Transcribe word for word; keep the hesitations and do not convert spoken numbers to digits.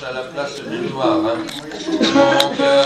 à la place du noir. Hein. Donc, euh,